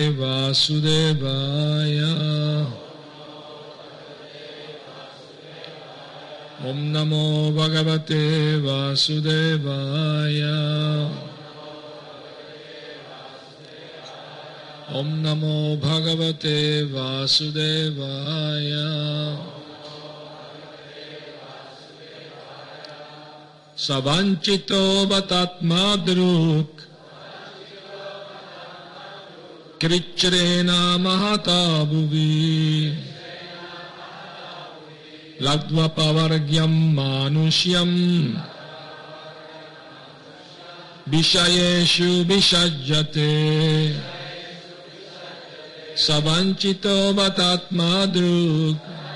Vasudevaya. Om Namo Bhagavate Vasudevaya. Om Namo Bhagavate Vasudevaya. Savanchito Vatatmadruk Krichrena Mahata Bhuvi Ladva Pavagyam Manushyam Vishayeshu Vishajjate Savanchito Vatatmadruk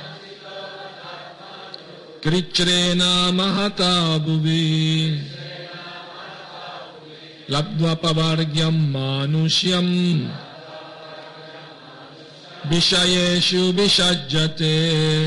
Krichrena Mahata Bhuvi Ladva Pavagyam Manushyam Vishayeshu Vishajjate.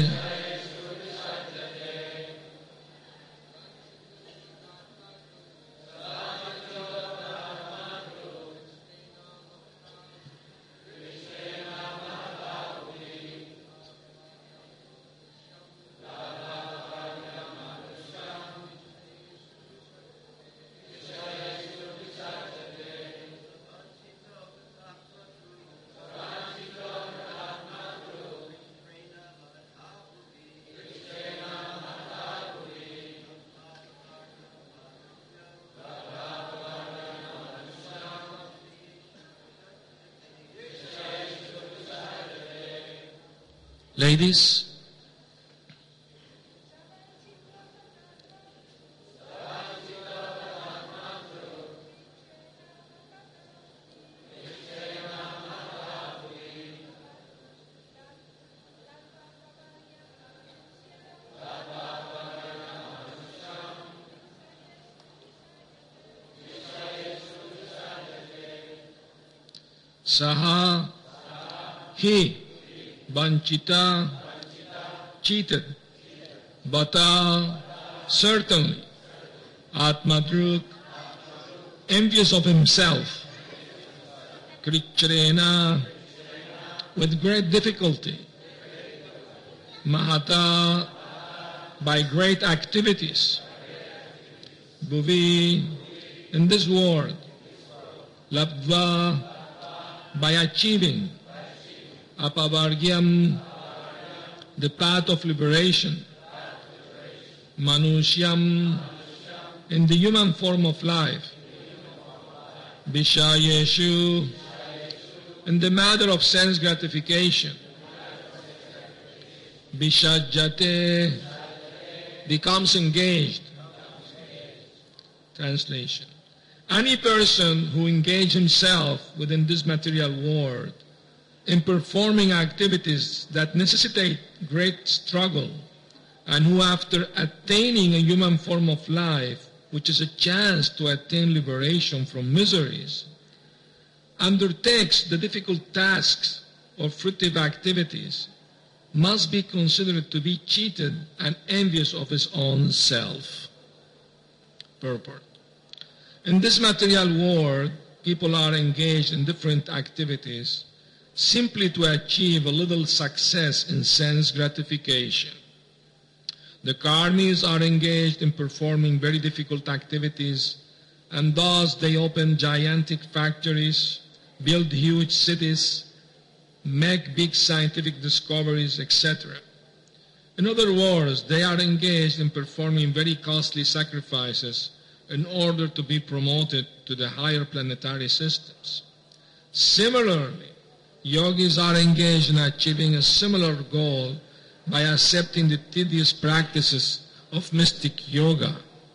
Ladies, Saha, he, Vanchita, cheated, Bata, certainly, Atmadruk, envious of himself, Krichrena, with great difficulty, Mahata, by great activities, Bhuvi, in this world, Labdva, by achieving, Apavagyam, the path of liberation, Manushyam, in the human form of life, Vishayeshu, in the matter of sense gratification, Vishajjate, becomes engaged. Translation. Any person who engages himself within this material world in performing activities that necessitate great struggle, and who after attaining a human form of life, which is a chance to attain liberation from miseries, undertakes the difficult tasks or fruitive activities, must be considered to be cheated and envious of his own self. Purport. In this material world, people are engaged in different activities simply to achieve a little success in sense gratification. The karmis are engaged in performing very difficult activities, and thus they open gigantic factories, build huge cities, make big scientific discoveries, etc. In other words, they are engaged in performing very costly sacrifices in order to be promoted to the higher planetary systems. Similarly, yogis are engaged in achieving a similar goal by accepting the tedious practices of mystic yoga.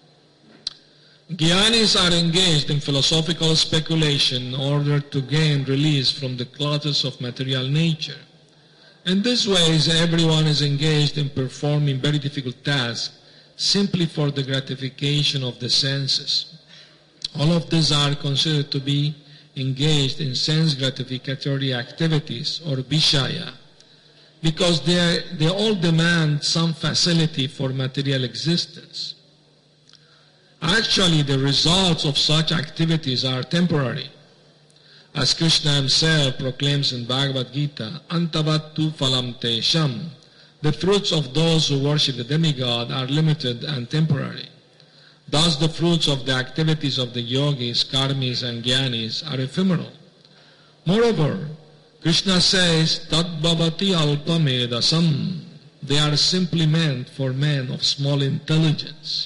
Gyanis are engaged in philosophical speculation in order to gain release from the clutches of material nature. In this way, everyone is engaged in performing very difficult tasks simply for the gratification of the senses. All of these are considered to be engaged in sense gratificatory activities, or vishaya, because they all demand some facility for material existence. Actually, the results of such activities are temporary. As Krishna himself proclaims in Bhagavad Gita, Antavattu phalam tesham, the fruits of those who worship the demigod are limited and temporary. Thus the fruits of the activities of the yogis, karmis and jnanis are ephemeral. Moreover, Krishna says, Tad bhavati alpamedasam, they are simply meant for men of small intelligence.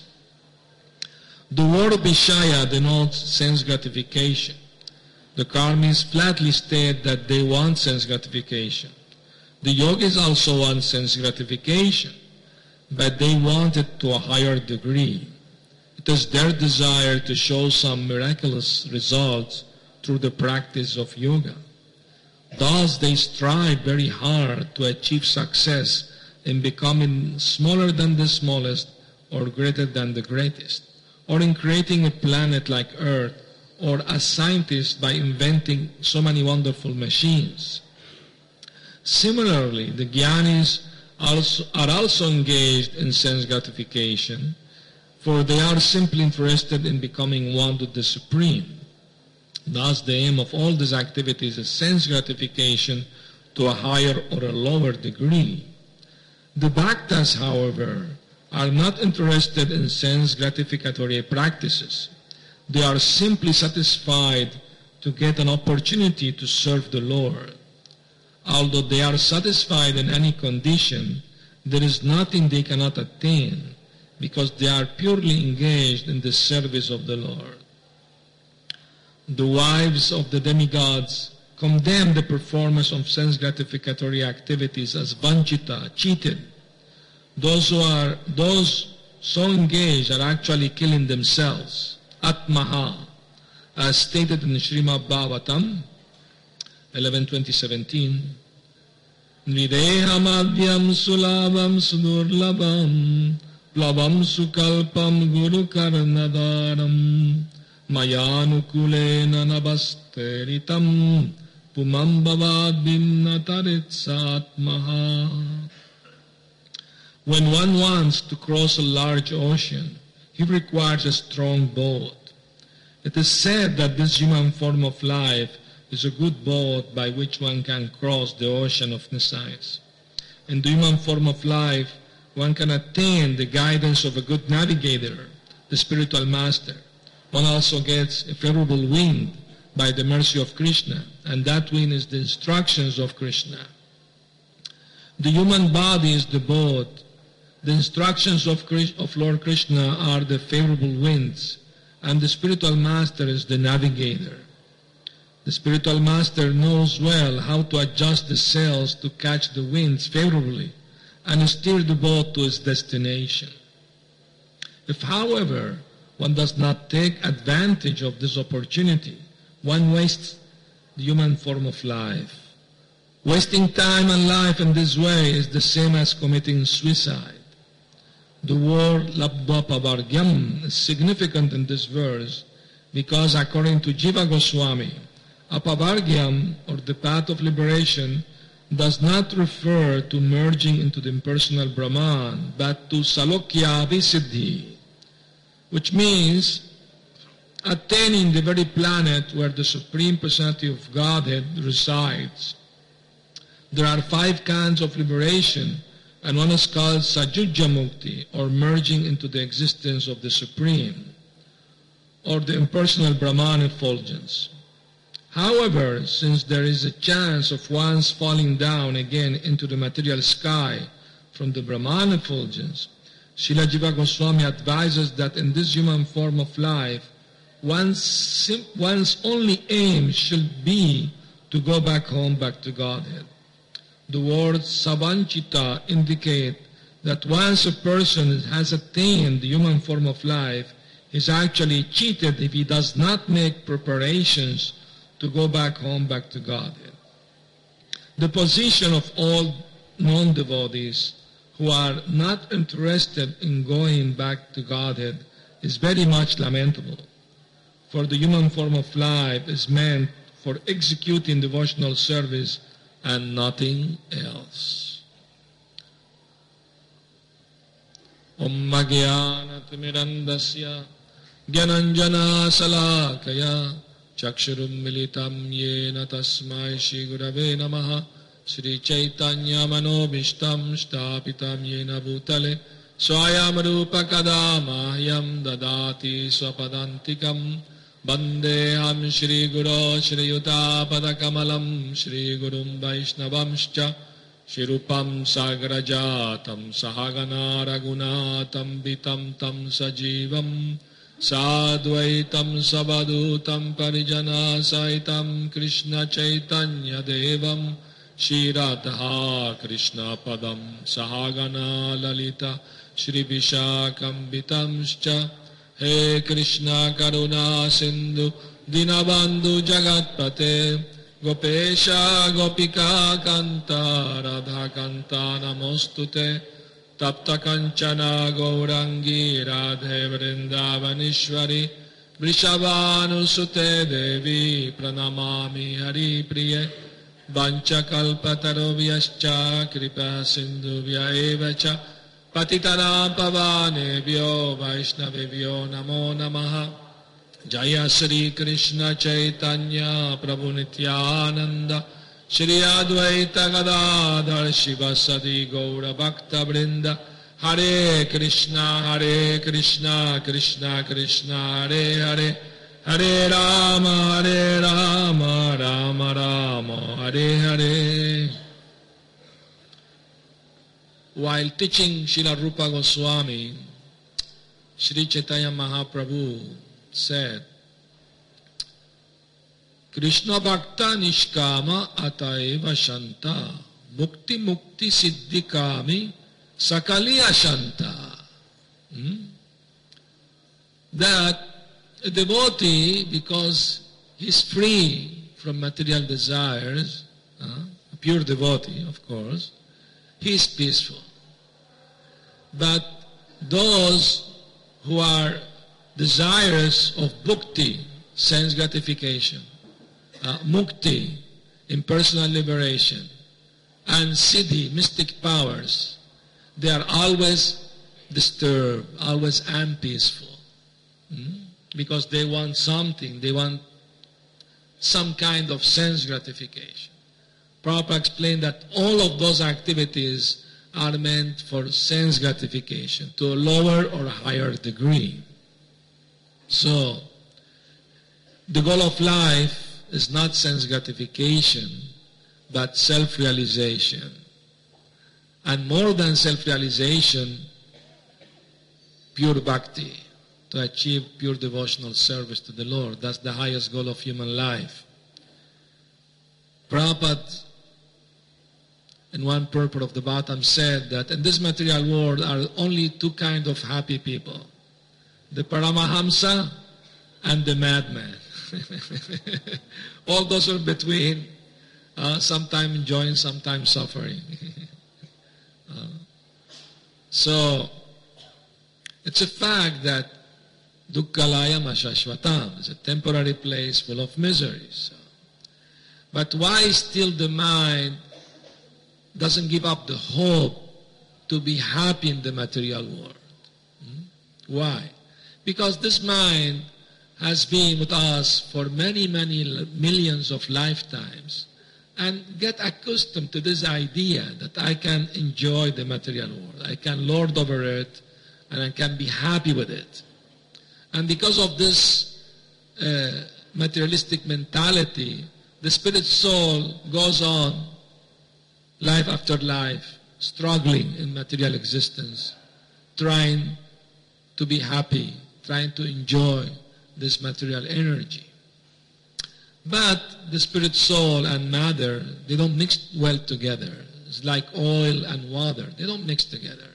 The word Vishaya denotes sense gratification. The karmis flatly state that they want sense gratification. The yogis also want sense gratification, but they want it to a higher degree. It is their desire to show some miraculous results through the practice of yoga. Thus they strive very hard to achieve success in becoming smaller than the smallest or greater than the greatest, or in creating a planet like Earth, or as scientists by inventing so many wonderful machines. Similarly, the jnanis are also engaged in sense gratification, for they are simply interested in becoming one with the Supreme. Thus, the aim of all these activities is sense gratification to a higher or a lower degree. The bhaktas, however, are not interested in sense gratificatory practices. They are simply satisfied to get an opportunity to serve the Lord. Although they are satisfied in any condition, there is nothing they cannot attain because they are purely engaged in the service of the Lord. The wives of the demigods condemn the performance of sense gratificatory activities as vanchita, cheated. Those so engaged are actually killing themselves. Atmaha, as stated in Srimad Bhagavatam 11:20-17, Nrideha madhyam sulabam sudurlabam plavam sukalpam guru karnadaram mayanukulena nabasteritam pumam bhavad vinnataritsaatmaha. When one wants to cross a large ocean, he requires a strong boat. It is said that this human form of life is a good boat by which one can cross the ocean of nescience. In the human form of life, one can attain the guidance of a good navigator, the spiritual master. One also gets a favorable wind by the mercy of Krishna, and that wind is the instructions of Krishna. The human body is the boat. The instructions of Lord Krishna are the favorable winds, and the spiritual master is the navigator. The spiritual master knows well how to adjust the sails to catch the winds favorably and steer the boat to its destination. If, however, one does not take advantage of this opportunity, one wastes the human form of life. Wasting time and life in this way is the same as committing suicide. The word labdvapavargyam is significant in this verse because according to Jiva Goswami, apavargyam, or the path of liberation, does not refer to merging into the impersonal Brahman, but to salokya visiddhi, which means attaining the very planet where the Supreme Personality of Godhead resides. There are 5 kinds of liberation, and one is called Sajujya Mukti, or merging into the existence of the Supreme, or the impersonal Brahman effulgence. However, since there is a chance of one's falling down again into the material sky from the Brahman effulgence, Srila Jiva Goswami advises that in this human form of life, one's only aim should be to go back home, back to Godhead. The words savanchita indicate that once a person has attained the human form of life, he is actually cheated if he does not make preparations to go back home, back to Godhead. The position of all non-devotees who are not interested in going back to Godhead is very much lamentable, for the human form of life is meant for executing devotional service and nothing else. Om Magyana Timirandasya Gyananjana Salakaya Chakshurum militam yena tasmai Shri Gurave Namaha Shri Chaitanya Manobishtam Shtapitam yena bhutale Swayam Rupa Kadamahyam Dadati Swapadantikam Vandeham Shri Guru Shri Yuta Padakamalam Shri Gurum Vaishnavamscha Shri Rupam Sagrajatam Sahagana Raghunatam Vitam Tam Sajivam Sadvaitam Sabadutam Parijana Saitam Krishna Chaitanya Devam Shri Radha Krishna Padam Sahagana Lalita Shri Vishakam Vitamscha He Krishna Karuna Sindhu Dinabandhu Jagatpate Gopesha Gopika Kanta Radha Kanta Namostute Tapta Kanchana Gaurangi Radhe Vrindavanishwari Vrishabhanusute Devi Pranamami Hari Priye Vancha Kalpataroviyascha Kripa Sindhuvya Evacha Patitanam Pavanebhyo Vaishnavebhyo Namo Namaha Jaya Shri Krishna Chaitanya Prabhu Nityananda Shri Advaita Gadadhar Shivasadi Gaura Bhakta Vrinda Hare Krishna Krishna Krishna Hare Hare Hare Rama Rama Rama Hare Hare. While teaching Srila Rupa Goswami, Sri Chaitanya Mahaprabhu said, Krishna Bhakta Nishkama Ataeva Shanta Mukti Mukti Siddhikami Sakali Ashanta. That a devotee, because he is free from material desires, a pure devotee, of course, he is peaceful. But those who are desirous of bhukti, sense gratification, mukti, impersonal liberation, and siddhi, mystic powers, they are always disturbed, always unpeaceful. Because they want something, they want some kind of sense gratification. Prabhupada explained that all of those activities are meant for sense gratification to a lower or higher degree. So, the goal of life is not sense gratification, but self-realization. And more than self-realization, pure bhakti, to achieve pure devotional service to the Lord. That's the highest goal of human life. Prabhupada, in one purport of the Bhattam, said that in this material world are only two kinds of happy people: the Paramahamsa and the madman. All those are between, sometimes enjoying, sometimes suffering. So, it's a fact that Dukkhalayam Ashashvatam is a temporary place full of miseries. But why still the mind doesn't give up the hope to be happy in the material world? Why? Because this mind has been with us for many, many millions of lifetimes and get accustomed to this idea that I can enjoy the material world, I can lord over it, and I can be happy with it. And because of this materialistic mentality, the spirit soul goes on life after life, struggling in material existence, trying to be happy, trying to enjoy this material energy. But the spirit soul and matter, they don't mix well together. It's like oil and water. They don't mix together.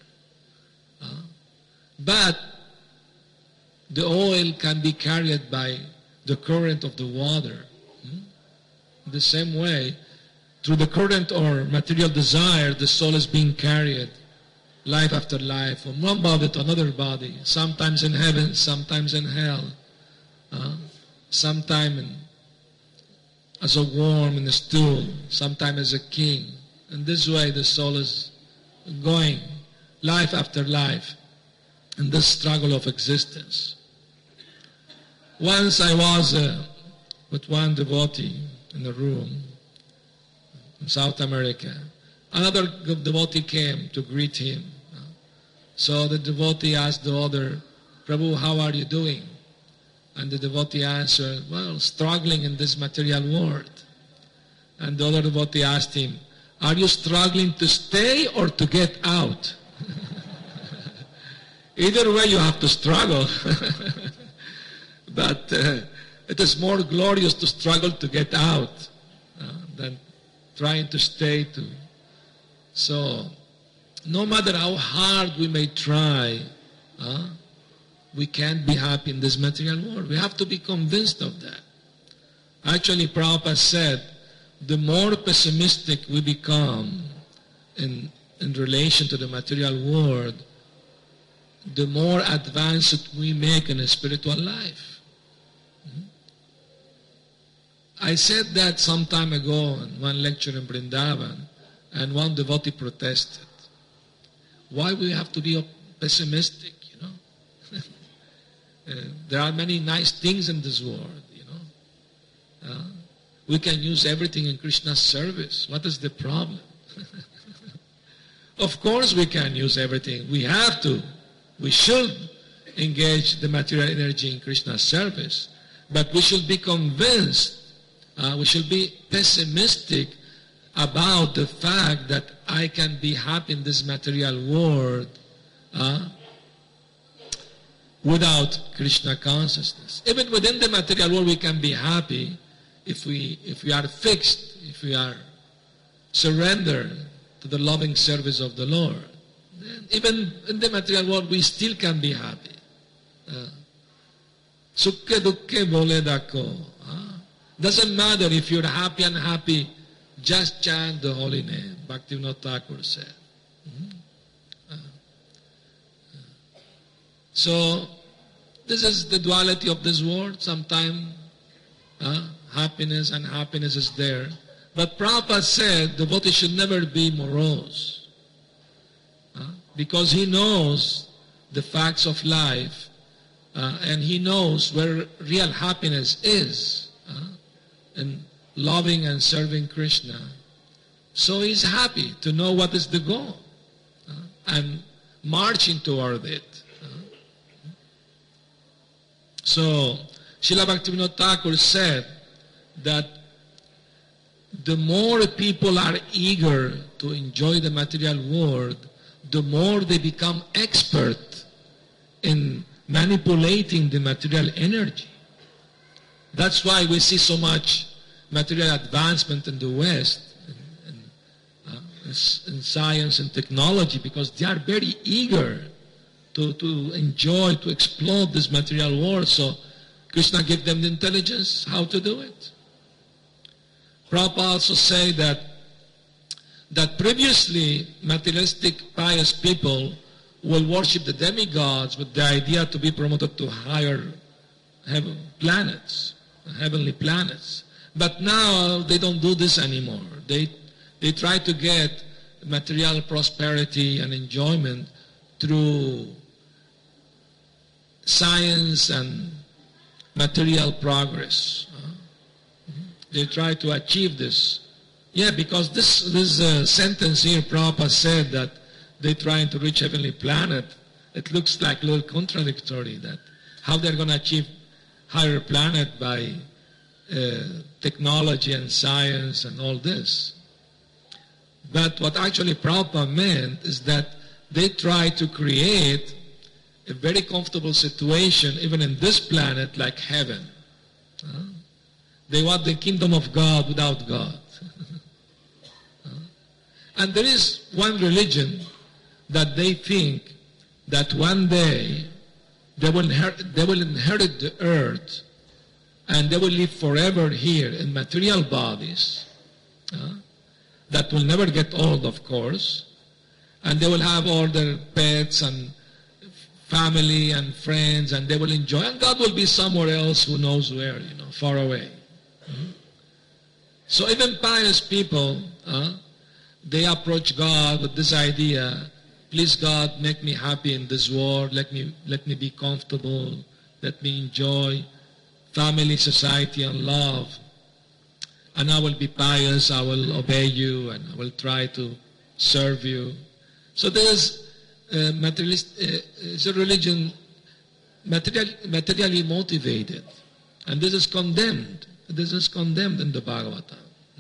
But the oil can be carried by the current of the water. The same way, through the current or material desire, the soul is being carried life after life from one body to another body, sometimes in heaven, sometimes in hell, sometimes as a worm in a stool, sometimes as a king. And this way the soul is going life after life in this struggle of existence. Once I was with one devotee in a room in South America. Another devotee came to greet him. So the devotee asked the other, Prabhu, how are you doing? And the devotee answered, well, struggling in this material world. And the other devotee asked him, are you struggling to stay or to get out? Either way, you have to struggle. But it is more glorious to struggle to get out than trying to stay to. So, no matter how hard we may try, we can't be happy in this material world. We have to be convinced of that. Actually, Prabhupada said, the more pessimistic we become in relation to the material world, the more advanced we make in a spiritual life. I said that some time ago in one lecture in Vrindavan, and one devotee protested. Why we have to be pessimistic, you know? There are many nice things in this world, you know. We can use everything in Krishna's service. What is the problem? Of course we can use everything. We have to. We should engage the material energy in Krishna's service. But we should be convinced, we should be pessimistic about the fact that I can be happy in this material world without Krishna consciousness. Even within the material world we can be happy if we are fixed, if we are surrendered to the loving service of the Lord. And even in the material world we still can be happy. Sukhe dukkhe bole dako. Doesn't matter if you're happy and unhappy, just chant the holy name, Bhaktivinoda Thakur said. So, this is the duality of this world. Sometimes happiness and unhappiness is there. But Prabhupada said devotee should never be morose. Because he knows the facts of life and he knows where real happiness is in loving and serving Krishna. So he's happy to know what is the goal and marching toward it. So Srila Bhaktivinoda Thakur said that the more people are eager to enjoy the material world, the more they become expert in manipulating the material energy. That's why we see so much material advancement in the West, in science and technology, because they are very eager to enjoy, to explore this material world. So Krishna gave them the intelligence how to do it. Prabhupada also say that previously materialistic pious people will worship the demigods with the idea to be promoted to higher planets, heavenly planets. But now they don't do this anymore. They try to get material prosperity and enjoyment through science and material progress. They try to achieve this. Yeah, because this sentence here, Prabhupada said that they're trying to reach heavenly planet. It looks like a little contradictory, that how they're going to achieve higher planet by technology and science and all this. But what actually Prabhupada meant is that they try to create a very comfortable situation even in this planet like heaven. They want the kingdom of God without God. And there is one religion that they think that one day they will inherit the earth and they will live forever here in material bodies that will never get old, of course, and they will have all their pets and family and friends, and they will enjoy, and God will be somewhere else, who knows where, far away. So even pious people, they approach God with this idea, please God, make me happy in this world, let me be comfortable, let me enjoy family, society, and love. And I will be pious, I will obey you, and I will try to serve you. So there's it's a religion materially motivated. And this is condemned. This is condemned in the Bhagavatam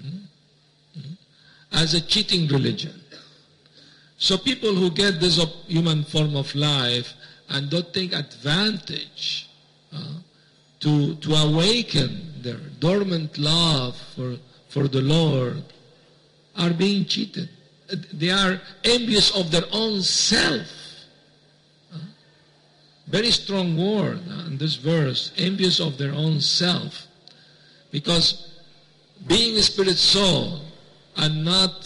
as a cheating religion. So people who get this human form of life and don't take advantage to awaken their dormant love for the Lord are being cheated. They are envious of their own self. Very strong word in this verse, envious of their own self. Because being a spirit soul and not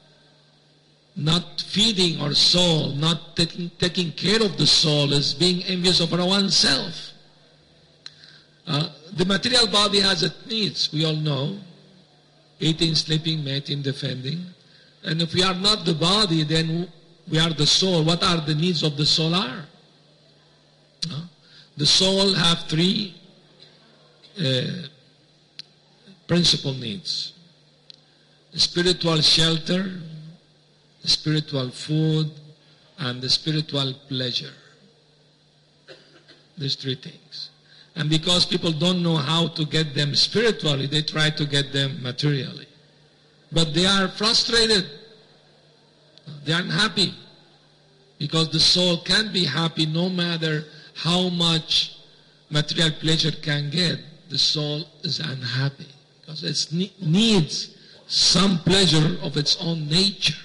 feeding our soul, not taking care of the soul is being envious of our own self. The material body has its needs, we all know. Eating, sleeping, mating, defending. And if we are not the body, then we are the soul. What are the needs of the soul are? The soul have three principal needs. Spiritual shelter, spiritual food, and the spiritual pleasure. These three things. And because people don't know how to get them spiritually, they try to get them materially. But they are frustrated. They aren't happy. Because the soul can't be happy no matter how much material pleasure can get. The soul is unhappy. Because it needs some pleasure of its own nature.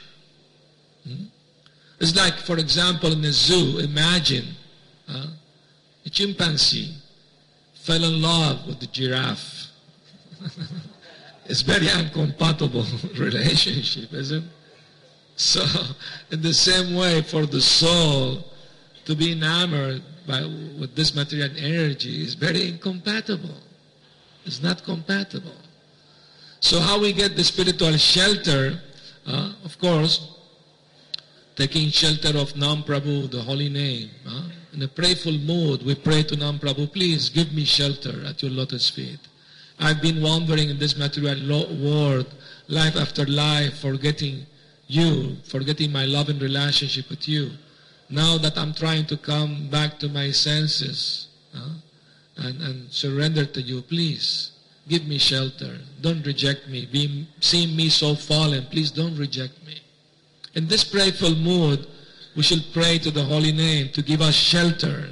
It's like, for example, in a zoo, imagine a chimpanzee fell in love with the giraffe. It's very incompatible relationship, isn't it? So, in the same way, for the soul to be enamored with this material energy is very incompatible. It's not compatible. So how we get the spiritual shelter, of course, taking shelter of Nam Prabhu, the holy name. In a prayerful mood, we pray to Nam Prabhu, please give me shelter at your lotus feet. I've been wandering in this material world, life after life, forgetting you, forgetting my love and relationship with you. Now that I'm trying to come back to my senses and surrender to you, please give me shelter. Don't reject me. Seeing me so fallen, please don't reject me. In this prayerful mood, we should pray to the holy name to give us shelter.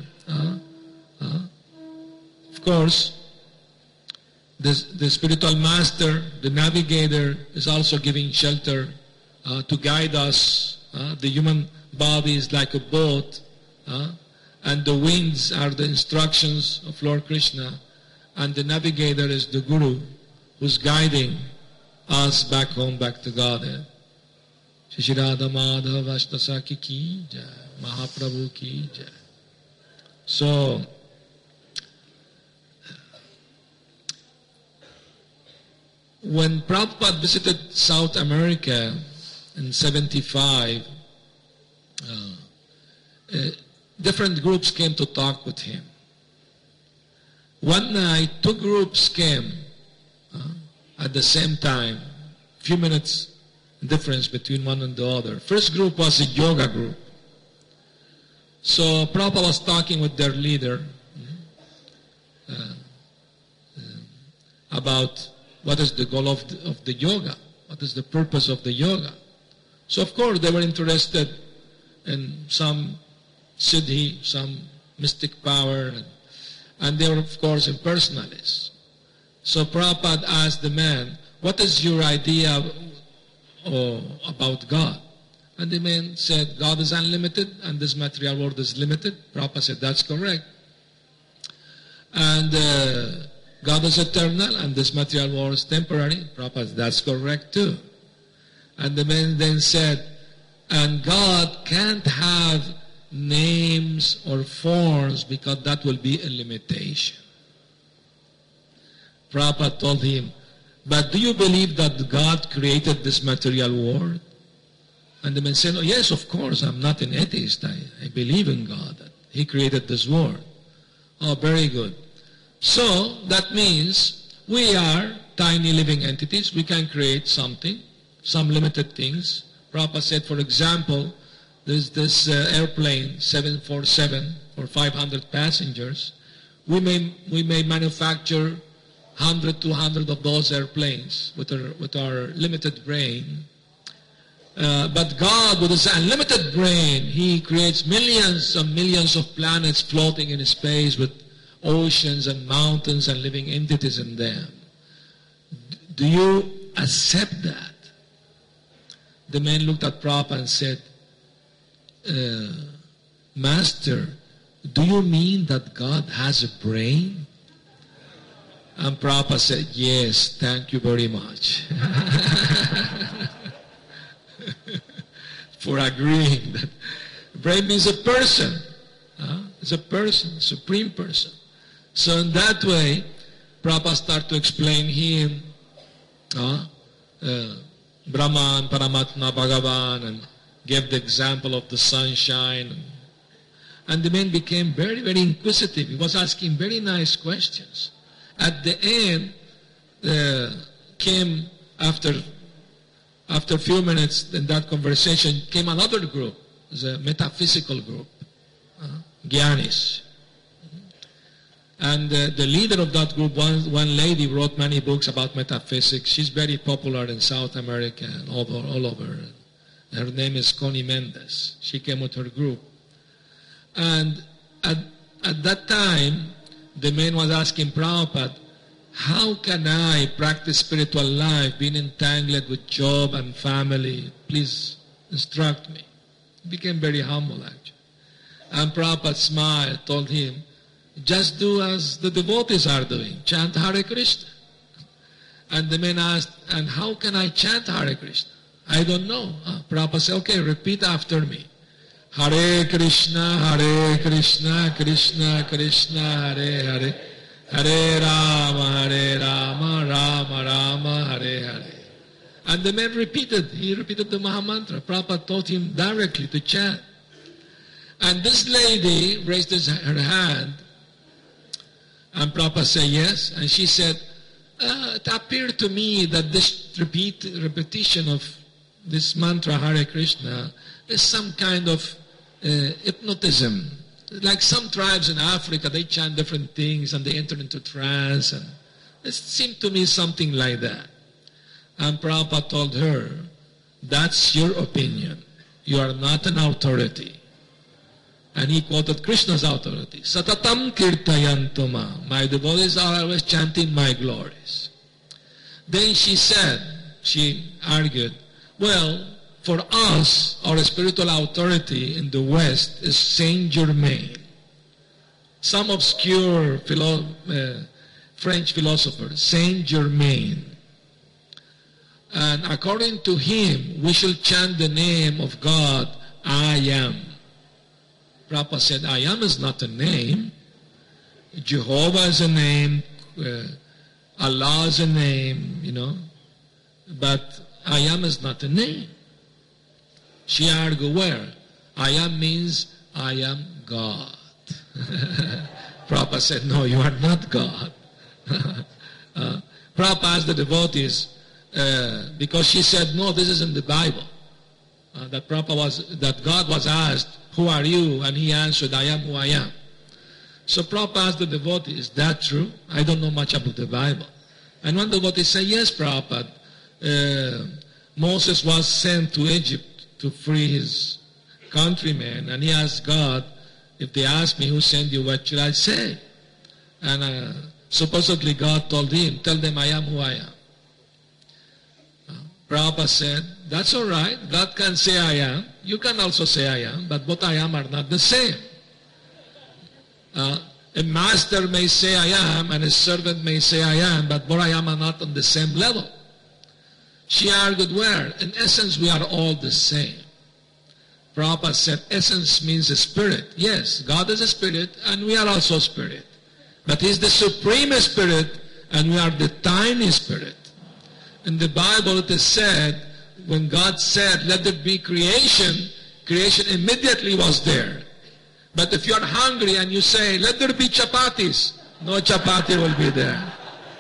Of course, the spiritual master, the navigator, is also giving shelter to guide us. The human body is like a boat, and the winds are the instructions of Lord Krishna, and the navigator is the Guru who's guiding us back home, back to Godhead. Shri Radha Madhava Ashtasaki ki jai, Mahaprabhu ki jai. So, when Prabhupada visited South America in 75, different groups came to talk with him. One night, two groups came at the same time, few minutes difference between one and the other. First group was a yoga group. So Prabhupada was talking with their leader about what is the goal of the yoga, what is the purpose of the yoga. So of course they were interested in some siddhi, some mystic power, and they were of course impersonalists. So Prabhupada asked the man, what is your idea about God? And the man said, God is unlimited and this material world is limited. Prabhupada said, that's correct. And God is eternal and this material world is temporary. Prabhupada said, that's correct too. And the man then said, and God can't have names or forms because that will be a limitation. Prabhupada told him, but do you believe that God created this material world? And the man said, oh, yes, of course, I'm not an atheist. I believe in God, that He created this world. Oh, very good. So that means we are tiny living entities. We can create something, some limited things. Prabhupada said, for example, there's this airplane 747 for 500 passengers. We may manufacture 100, 200 of those airplanes with our limited brain. But God, with His unlimited brain, He creates millions and millions of planets floating in space with oceans and mountains and living entities in them. Do you accept that? The man looked at Prabhupada and said, Master, do you mean that God has a brain? And Prabhupada said, yes, thank you very much. For agreeing that brain means a person. It's a person, supreme person. So in that way, Prabhupada started to explain him Brahman, Paramatma, Bhagavan, and gave the example of the sunshine. And the man became very, very inquisitive. He was asking very nice questions. At the end, came after a few minutes in that conversation, came another group. It was a metaphysical group, Gyanis. And the leader of that group, one lady, wrote many books about metaphysics. She's very popular in South America and all over. Her name is Connie Mendes. She came with her group. And at that time, the man was asking Prabhupada, how can I practice spiritual life, being entangled with job and family? Please instruct me. He became very humble, actually. And Prabhupada smiled, told him, just do as the devotees are doing. Chant Hare Krishna. And the man asked, and how can I chant Hare Krishna? I don't know. Prabhupada said, okay, repeat after me. Hare Krishna, Krishna Krishna, Hare Hare. Hare Rama, Rama Rama, Hare Hare. And the man repeated the Mahamantra. Prabhupada taught him directly to chant. And this lady raised her hand, and Prabhupada said yes, and she said, it appeared to me that this repetition of this mantra, Hare Krishna, is some kind of hypnotism. Like some tribes in Africa, they chant different things and they enter into trance, and it seemed to me something like that. And Prabhupada told her, that's your opinion. You are not an authority. And he quoted Krishna's authority. Satatam kirtayantuma. My devotees are always chanting my glories. Then she argued, well, for us, our spiritual authority in the West is Saint Germain. Some obscure French philosopher, Saint Germain. And according to him, we shall chant the name of God, I am. Prabhupada said, I am is not a name. Jehovah is a name. Allah is a name, But I am is not a name. She argued, where? I am means I am God. Prabhupada said, no, you are not God. Prabhupada asked the devotees, because she said, no, this is in the Bible. That God was asked, who are you? And he answered, I am who I am. So Prabhupada asked the devotee, is that true? I don't know much about the Bible. And one devotee said, yes, Prabhupada. Moses was sent to Egypt to free his countrymen. And he asked God, if they ask me who sent you, what should I say? And supposedly God told him, tell them I am who I am. Prabhupada said, that's all right. God can say I am. You can also say I am, but both I am are not the same. A master may say I am, and a servant may say I am, but both I am are not on the same level. She argued, where? In essence, we are all the same. Prabhupada said, essence means a spirit. Yes, God is a spirit, and we are also spirit. But He is the supreme spirit, and we are the tiny spirit. In the Bible it is said, when God said, let there be creation, creation immediately was there. But if you are hungry and you say, let there be chapatis, No chapati will be there.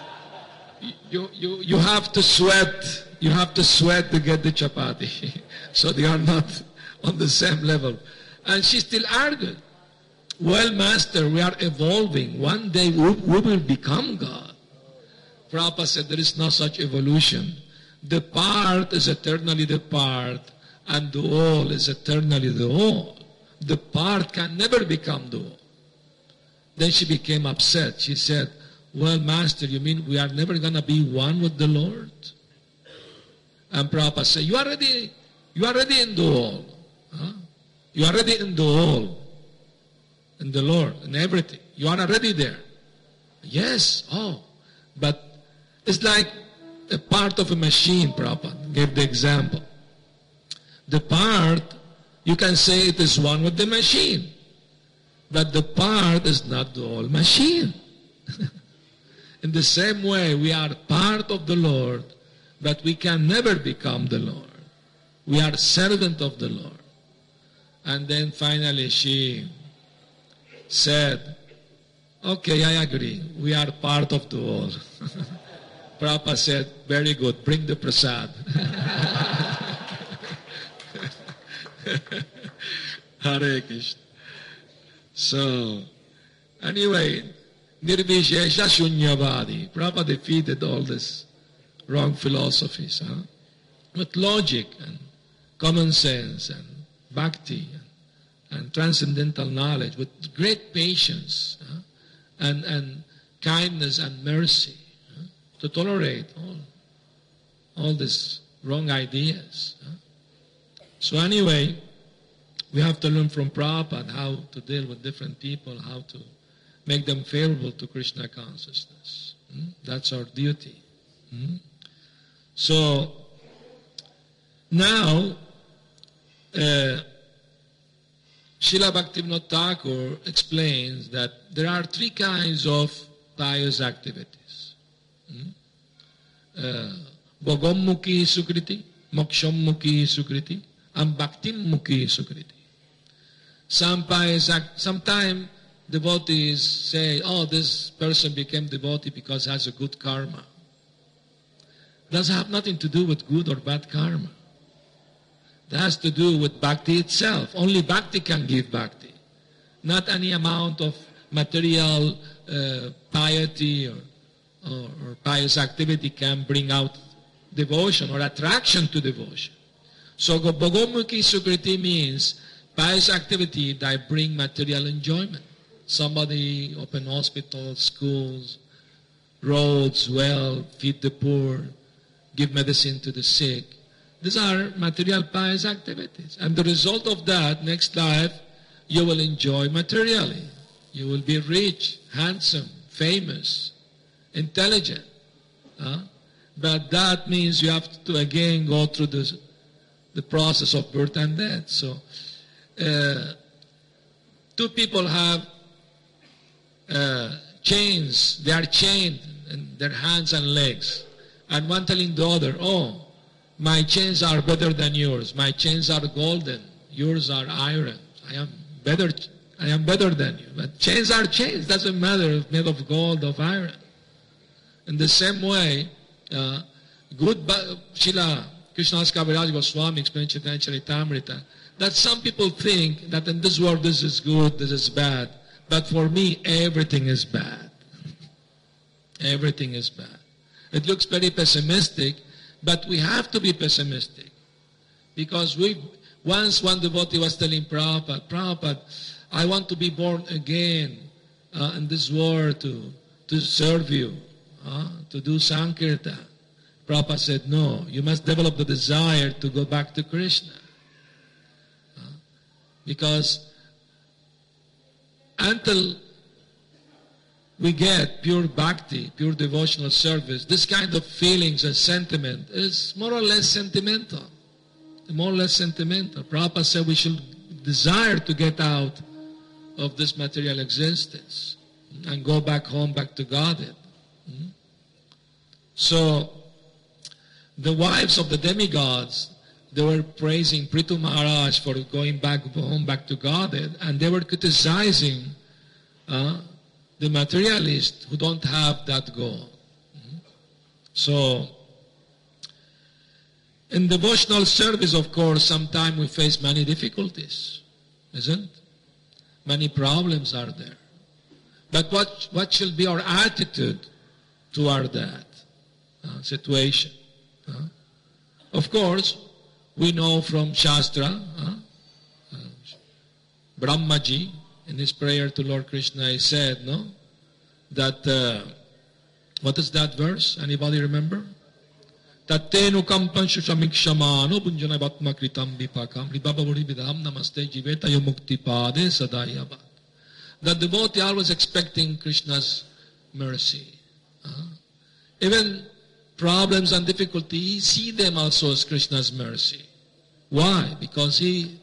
You have to sweat. You have to sweat to get the chapati. So they are not on the same level. And she still argued. Well, Master, we are evolving. One day we will become God. Prabhupada said there is no such evolution. The part is eternally the part, and the all is eternally the all. The part can never become the all. Then she became upset. She said, well, Master, you mean we are never going to be one with the Lord? And Prabhupada said, you are already in the all. Huh? You are already in the all. In the Lord, in everything. You are already there. Yes, but it's like a part of a machine, Prabhupada gave the example. The part, you can say it is one with the machine. But the part is not the whole machine. In the same way, we are part of the Lord, but we can never become the Lord. We are servant of the Lord. And then finally she said, okay, I agree. We are part of the all. Prabhupada said, very good, bring the prasad. Hare Krishna. So, anyway, Nirvishesha Shunyavadi. Prabhupada defeated all these wrong philosophies with logic and common sense and bhakti and transcendental knowledge, with great patience and kindness and mercy to tolerate all these wrong ideas. So anyway, we have to learn from Prabhupada how to deal with different people, how to make them favorable to Krishna consciousness. That's our duty. So now, Srila Bhaktivinoda Thakur explains that there are three kinds of pious activities. Bhagammukhi Sukriti, Mokshammukhi Sukriti, and Bhaktimmukhi Sukriti. Sometimes devotees say, oh, this person became devotee because he has a good karma. Doesn't have nothing to do with good or bad karma. It has to do with bhakti itself. Only bhakti can give bhakti. Not any amount of material piety or pious activity can bring out devotion or attraction to devotion. So Bhagammukhi Sukriti means pious activity that bring material enjoyment. Somebody open hospitals, schools, roads, well, feed the poor, give medicine to the sick. These are material pious activities. And the result of that, next life, you will enjoy materially. You will be rich, handsome, famous, intelligent. But that means you have to again go through the process of birth and death. So, two people have chains. They are chained in their hands and legs. And one telling the other, oh, my chains are better than yours. My chains are golden. Yours are iron. I am better than you. But chains are chains. Doesn't matter if made of gold or iron. In the same way, Srila Krishnadas Kaviraj Goswami explained Chaitanya Charitamrita that some people think that in this world this is good, this is bad. But for me, everything is bad. Everything is bad. It looks very pessimistic, but we have to be pessimistic. Because once one devotee was telling Prabhupada, I want to be born again in this world to serve you, to do Sankirtan. Prabhupada said, no, you must develop the desire to go back to Krishna. Because until we get pure bhakti, pure devotional service, this kind of feelings and sentiment is more or less sentimental. More or less sentimental. Prabhupada said we should desire to get out of this material existence and go back home, back to Godhead. So, the wives of the demigods, they were praising Prithu Maharaj for going back home, back to Godhead, and they were criticizing the materialists who don't have that goal. So, in devotional service, of course, sometimes we face many difficulties, isn't? Many problems are there. But what should be our attitude toward that situation? Of course, we know from Shastra, Brahmaji, in his prayer to Lord Krishna, he said, no, that, what is that verse? Anybody remember? Tattenu kampan shushamikshama punjana vatma kritam vipakam ribabavuri vidham namaste jiveta yomukti pade sadayava. The devotee always expecting Krishna's mercy. Even problems and difficulties, see them also as Krishna's mercy. Why? Because we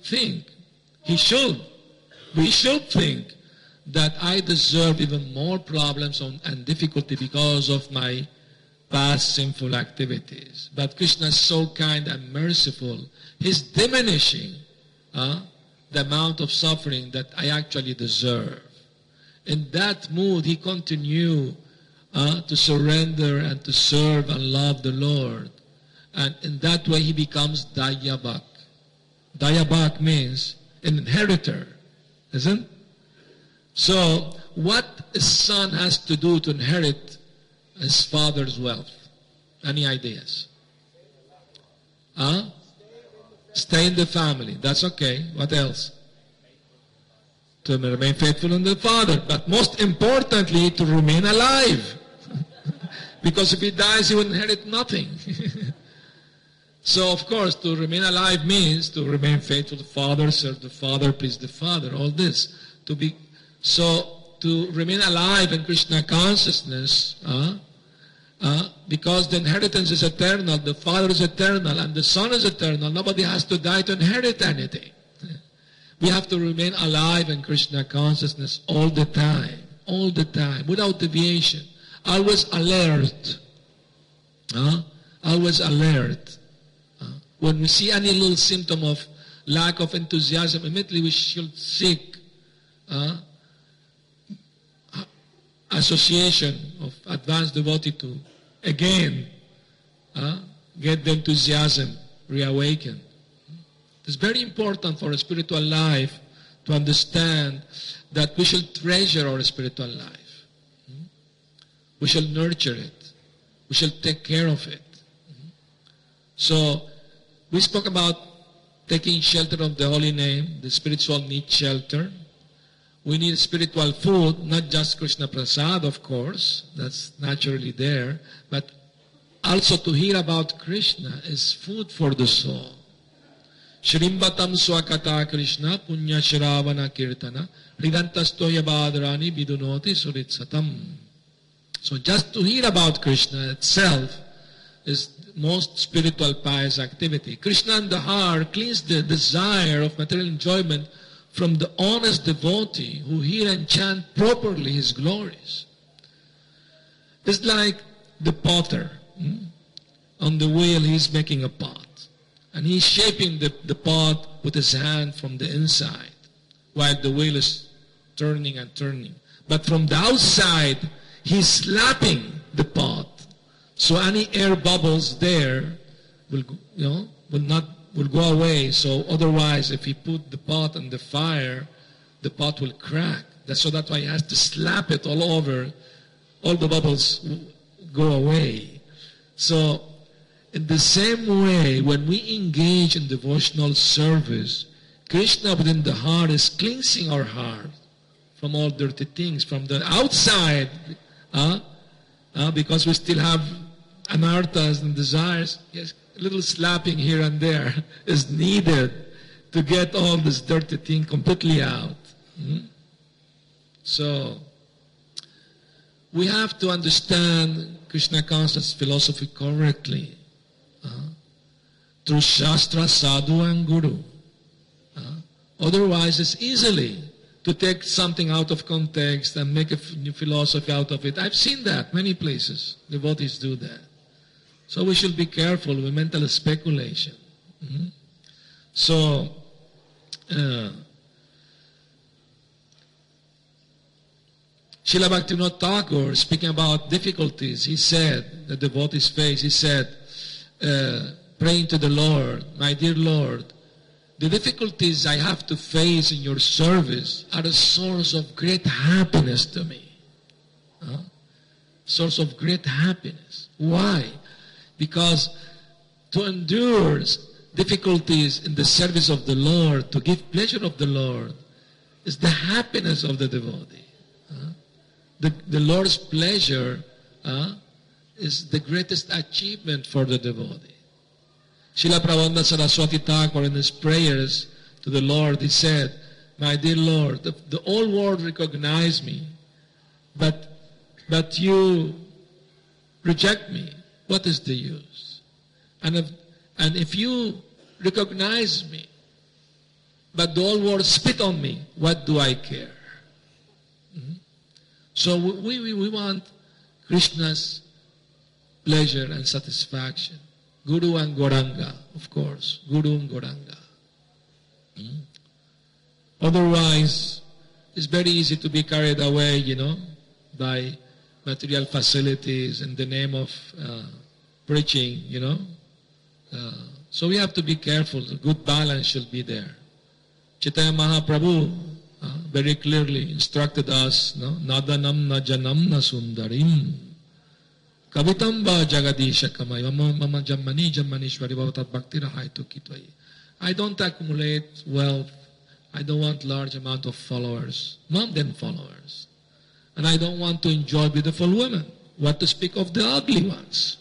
should think that I deserve even more problems and difficulty because of my past sinful activities. But Krishna is so kind and merciful. He's diminishing the amount of suffering that I actually deserve. In that mood, he continued to surrender and to serve and love the Lord. And in that way, he becomes Dayabak. Dayabak means an inheritor, isn't? So, what a son has to do to inherit his father's wealth? Any ideas? Stay in the family. That's okay. What else? To remain faithful in the father. But most importantly, to remain alive. Because if he dies, he will inherit nothing. So, of course, to remain alive means to remain faithful to the father, serve the father, please the father, all this. To remain alive in Krishna consciousness, because the inheritance is eternal, the Father is eternal, and the Son is eternal. Nobody has to die to inherit anything. We have to remain alive in Krishna consciousness all the time, without deviation. Always alert. Always alert. When we see any little symptom of lack of enthusiasm, immediately we should seek association of advanced devotee to again get the enthusiasm reawakened. It's very important for a spiritual life to understand that we should treasure our spiritual life. We shall nurture it. We shall take care of it. So, we spoke about taking shelter of the holy name. The spiritual need shelter. We need spiritual food, not just Krishna Prasad, of course, that's naturally there, but also to hear about Krishna is food for the soul. Shrimbatam swakata Krishna punya shravana kirtana hridantastoya badrani vidunoti suritsatam. So just to hear about Krishna itself is most spiritual pious activity. Krishna in the heart cleans the desire of material enjoyment from the honest devotee who hear and chant properly his glories. It's like the potter. On the wheel, he's making a pot. And he's shaping the pot with his hand from the inside, while the wheel is turning and turning. But from the outside, he's slapping the pot. So any air bubbles there will go away. So otherwise, if he put the pot on the fire, the pot will crack. That's why he has to slap it all over. All the bubbles go away. So in the same way, when we engage in devotional service, Krishna within the heart is cleansing our heart from all dirty things. From the outside, because we still have anarthas and desires, yes, a little slapping here and there is needed to get all this dirty thing completely out. So, we have to understand Krishna consciousness philosophy correctly through Shastra, Sadhu, and Guru. Otherwise, it's easily to take something out of context and make a new philosophy out of it. I've seen that many places. Devotees do that. So we should be careful with mental speculation. So, Srila Bhaktivinoda Thakur, speaking about difficulties, he said, the devotee's face, he said, praying to the Lord, my dear Lord, the difficulties I have to face in your service are a source of great happiness to me. Source of great happiness. Why? Because to endure difficulties in the service of the Lord, to give pleasure of the Lord, is the happiness of the devotee. The Lord's pleasure is the greatest achievement for the devotee. Srila Prabhupada Saraswati Thakur, in his prayers to the Lord, he said, my dear Lord, the whole world recognize me, but you reject me. What is the use? And if you recognize me, but the whole world spit on me, what do I care? So we want Krishna's pleasure and satisfaction. Guru and Gauranga, of course. Guru and Gauranga. Otherwise, it's very easy to be carried away, by material facilities in the name of preaching, So we have to be careful. A good balance should be there. Chaitanya Mahaprabhu very clearly instructed us, Nadanam na janam na sundarim. Kavitamba jagadisha kamay. Mama jammani jammanishwari bhavatat bhakti rahai tukitwai. I don't accumulate wealth. I don't want large amount of followers. Not them followers. And I don't want to enjoy beautiful women. What to speak of the ugly ones?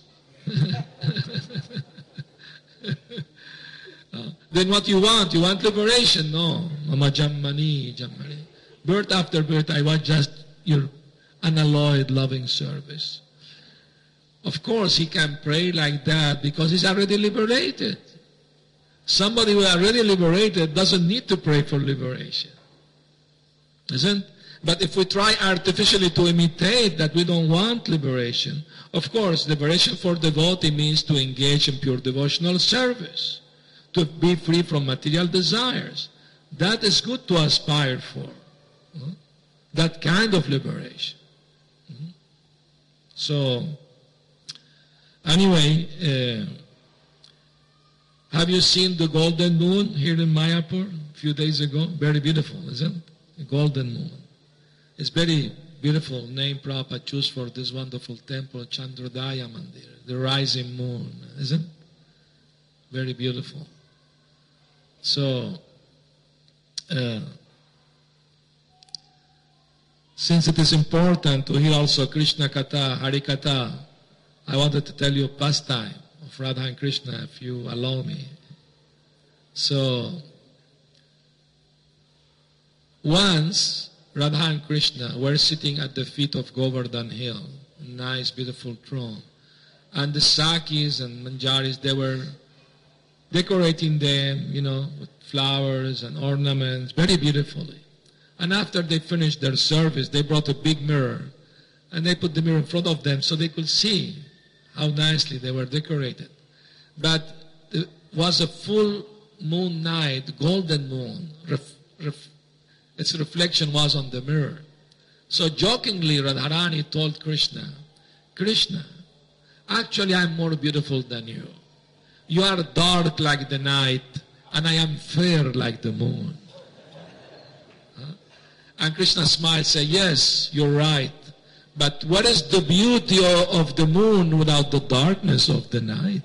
Then what you want? You want liberation? No. Mama jammani. Birth after birth, I want just your unalloyed loving service. Of course, he can pray like that because he's already liberated. Somebody who is already liberated doesn't need to pray for liberation. Isn't? But if we try artificially to imitate that we don't want liberation, of course, liberation for devotee means to engage in pure devotional service, to be free from material desires. That is good to aspire for. That kind of liberation. So, anyway, have you seen the golden moon here in Mayapur a few days ago? Very beautiful, isn't it? The golden moon. It's very beautiful name Prabhupada chose for this wonderful temple, Chandrodaya Mandir, the rising moon, isn't it? Very beautiful. So, since it is important to hear also Krishna Katha, Hari Katha, I wanted to tell you a pastime of Radha and Krishna, if you allow me. So, once Radha and Krishna were sitting at the feet of Govardhan Hill, a nice, beautiful throne, and the Sakis and Manjaris, they were decorating them, with flowers and ornaments, very beautifully. And after they finished their service, they brought a big mirror, and they put the mirror in front of them so they could see how nicely they were decorated. But it was a full moon night, golden moon. Its reflection was on the mirror. So jokingly, Radharani told Krishna, Krishna, actually I'm more beautiful than you. You are dark like the night, and I am fair like the moon. And Krishna smiled and said, yes, you're right. But what is the beauty of the moon without the darkness of the night?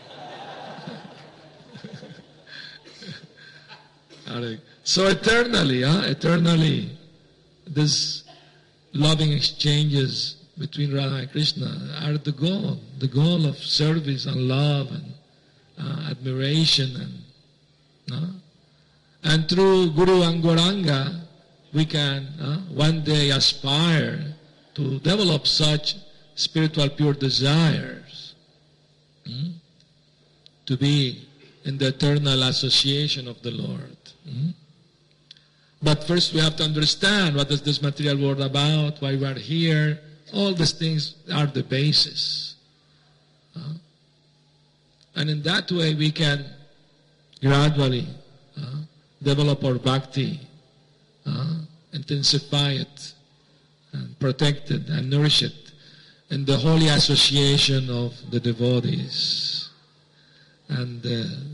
So eternally, this loving exchanges between Radha and Krishna are the goal of service and love and admiration. And through Guru and Gauranga, we can one day aspire to develop such spiritual pure desires, to be in the eternal association of the Lord. But first we have to understand what is this material world about, why we are here. All these things are the basis. And in that way we can gradually develop our bhakti, intensify it, and protected and nourished in the holy association of the devotees. And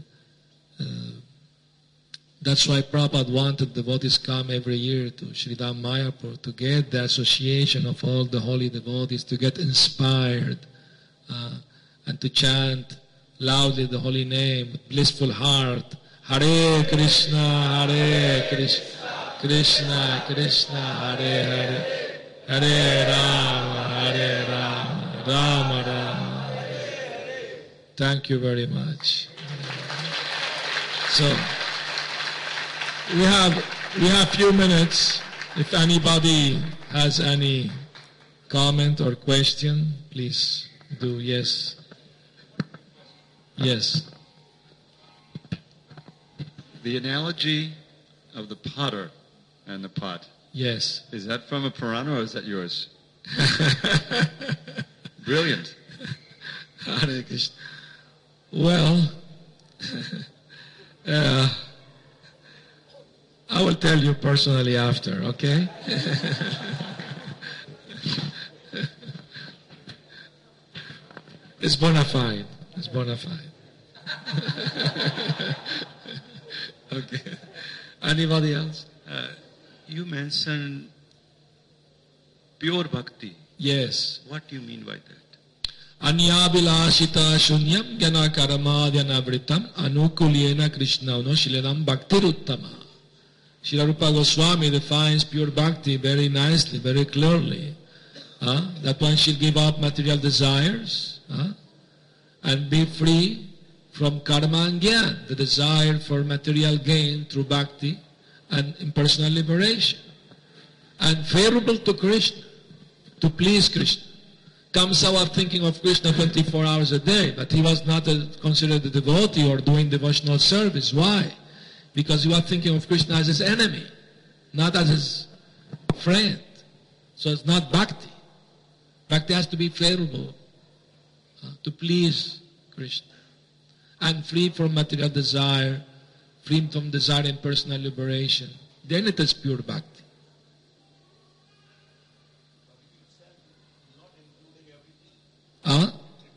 that's why Prabhupada wanted devotees come every year to Sridham Mayapur to get the association of all the holy devotees, to get inspired and to chant loudly the holy name with blissful heart. Hare Krishna, Hare Krishna, Krishna Krishna, Hare Hare, Hare Rama, Rama Rama, Hare. Thank you very much. So we have few minutes. If anybody has any comment or question, please do. Yes. Yes. The analogy of the potter and the pot. Yes. Is that from a Purana or is that yours? Brilliant. Hare Krishna. Well, I will tell you personally after, okay? It's bona fide. It's bona fide. Okay. Anybody else? You mentioned pure bhakti. Yes. What do you mean by that? Anyabilashita shunyam jana karamadyanavritam anukulyena krishnavno shilanam bhaktiruttama. Srila Rupa Goswami defines pure bhakti very nicely, very clearly. That one should give up material desires and be free from karma and gyan, the desire for material gain through bhakti and impersonal liberation. And favorable to Krishna, to please Krishna. Kamsa thinking of Krishna 24 hours a day, but he was not considered a devotee or doing devotional service. Why? Because he was thinking of Krishna as his enemy, not as his friend. So it's not bhakti. Bhakti has to be favorable to please Krishna and free from material desire, free from desire and personal liberation. Then it is pure bhakti. Huh?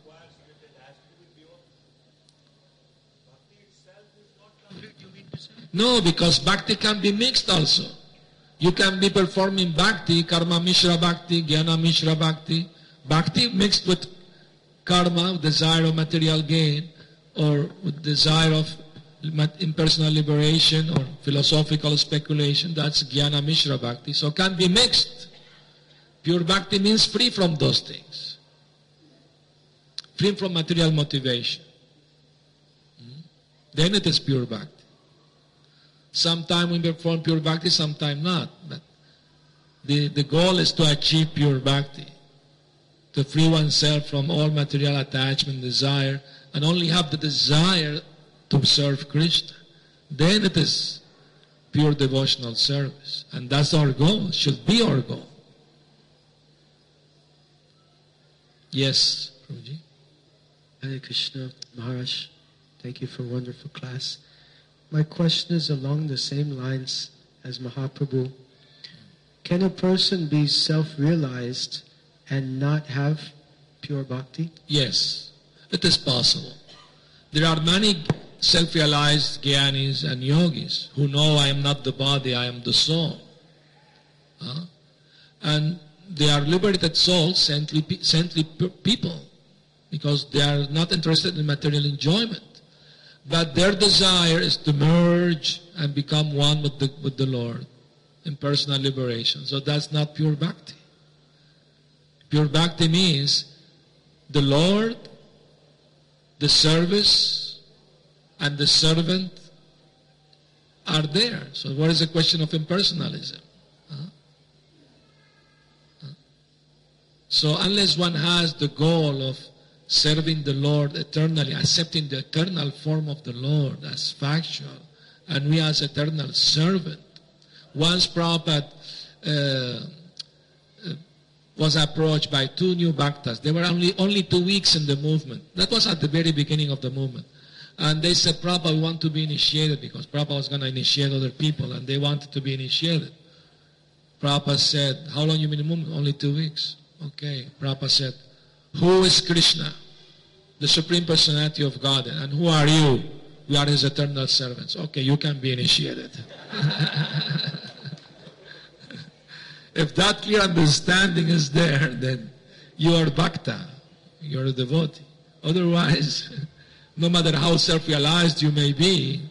No, because bhakti can be mixed also. You can be performing bhakti, karma mishra bhakti, jnana mishra bhakti. Bhakti mixed with karma, desire of material gain, or with desire of impersonal liberation or philosophical speculation. That's jnana mishra bhakti. So it can be mixed. Pure bhakti means free from those things. Free from material motivation. Then it is pure bhakti. Sometime we perform pure bhakti, sometime not. But the goal is to achieve pure bhakti, to free oneself from all material attachment, desire, and only have the desire to serve Krishna. Then it is pure devotional service. And that's our goal, should be our goal. Yes, Prabhuji. Hare Krishna, Maharaj. Thank you for a wonderful class. My question is along the same lines as Mahaprabhu. Can a person be self-realized and not have pure bhakti? Yes, it is possible. There are many self-realized jnanis and yogis who know I am not the body, I am the soul. And they are liberated souls, saintly people, because they are not interested in material enjoyment. But their desire is to merge and become one with the Lord in personal liberation. So that's not pure bhakti. Pure bhakti means the Lord, the service, and the servant are there. So what is the question of impersonalism? So unless one has the goal of serving the Lord eternally, accepting the eternal form of the Lord as factual, and we as eternal servant. Once Prabhupada was approached by two new bhaktas. They were only 2 weeks in the movement. That was at the very beginning of the movement. And they said, Prabhupada, we want to be initiated, because Prabhupada was going to initiate other people, and they wanted to be initiated. Prabhupada said, how long you been in Mumbai? Only 2 weeks. Okay. Prabhupada said, who is Krishna? The Supreme Personality of God. And who are you? We are His eternal servants. Okay, you can be initiated. If that clear understanding is there, then you are bhakta. You are a devotee. Otherwise, no matter how self-realized you may be,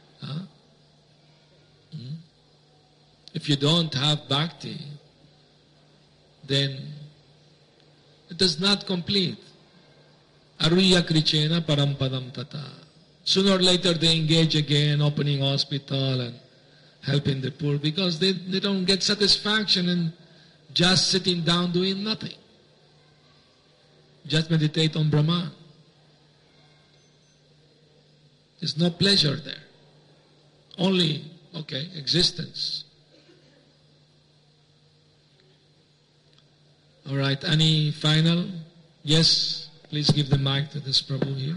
if you don't have bhakti, then it is not complete. Aruya krichena parampadam tata. Sooner or later they engage again, opening hospital and helping the poor, because they don't get satisfaction in just sitting down doing nothing. Just meditate on Brahman. There's no pleasure there. Only, existence. All right, any final? Yes, please give the mic to this Prabhu here.